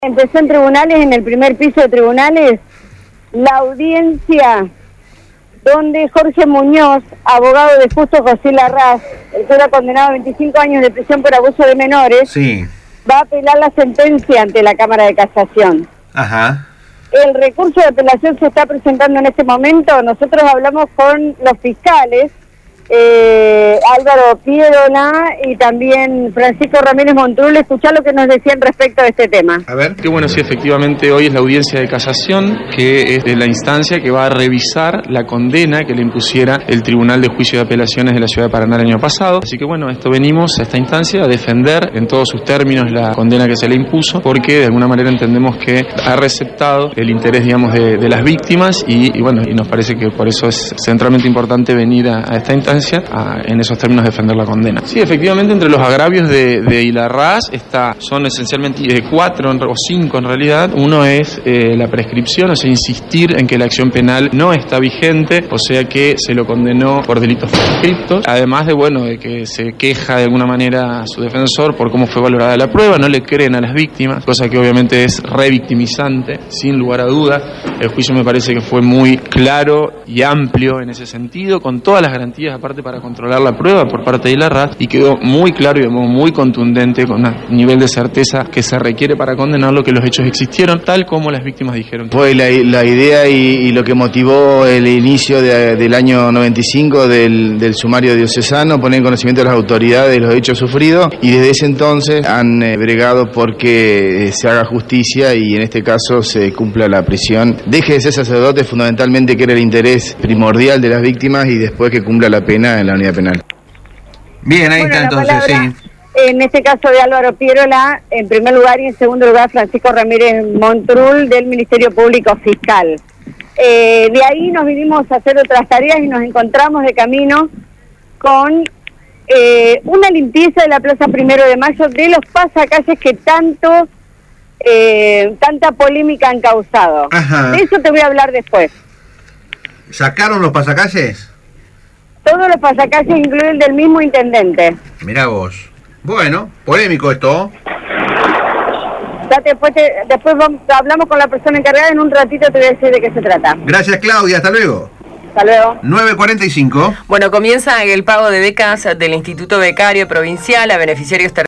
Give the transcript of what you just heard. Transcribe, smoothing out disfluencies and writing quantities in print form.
Empezó en tribunales, en el primer piso de tribunales, la audiencia donde Jorge Muñoz, abogado de Justo José Larraz, el que era condenado a 25 años de prisión por abuso de menores, sí, va a apelar la sentencia ante la Cámara de Casación. Ajá. El recurso de apelación se está presentando en este momento. Nosotros hablamos con los fiscales, Álvaro Pierola y también Francisco Ramírez Montrul. Escuchá lo que nos decían respecto a este tema. A ver. Que bueno, sí, efectivamente hoy es la audiencia de casación, que es de la instancia que va a revisar la condena que le impusiera el Tribunal de Juicio de Apelaciones de la Ciudad de Paraná el año pasado. Así que bueno, venimos a esta instancia a defender en todos sus términos la condena que se le impuso, porque de alguna manera entendemos que ha receptado el interés, digamos, de las víctimas y bueno, y nos parece que por eso es centralmente importante venir a esta instancia en esos términos defender la condena. Sí, efectivamente, entre los agravios de Ilarraz son esencialmente 4 o 5 en realidad. Uno es la prescripción, o sea, insistir en que la acción penal no está vigente, o sea que se lo condenó por delitos prescriptos, además de que se queja de alguna manera a su defensor por cómo fue valorada la prueba, no le creen a las víctimas, cosa que obviamente es revictimizante, sin lugar a dudas. El juicio me parece que fue muy claro y amplio en ese sentido, con todas las garantías aparte para controlar la prueba por parte de Ilarraz, y quedó muy claro y de modo muy contundente, con un nivel de certeza que se requiere para condenarlo, que los hechos existieron tal como las víctimas dijeron. Fue la idea y lo que motivó el inicio del año 95 del sumario diocesano, poner en conocimiento de las autoridades de los hechos sufridos, y desde ese entonces han bregado porque se haga justicia y en este caso se cumpla la prisión. Deje de ser sacerdote, fundamentalmente, que era el interés primordial de las víctimas, y después que cumpla la pena en la unidad penal. Bien, ahí está entonces, palabra, sí. En este caso de Álvaro Pierola, en primer lugar, y en segundo lugar Francisco Ramírez Montrul, del Ministerio Público Fiscal. De ahí nos vinimos a hacer otras tareas y nos encontramos de camino con una limpieza de la Plaza 1 de Mayo, de los pasacalles que tanta polémica han causado. Ajá. De eso te voy a hablar después. ¿Sacaron los pasacalles? Todos los pasacalles, incluido el del mismo intendente. Mirá vos. Bueno, polémico esto. Después hablamos con la persona encargada, en un ratito te voy a decir de qué se trata. Gracias, Claudia, hasta luego. Hasta luego. 9:45. Bueno, comienza el pago de becas del Instituto Becario Provincial a beneficiarios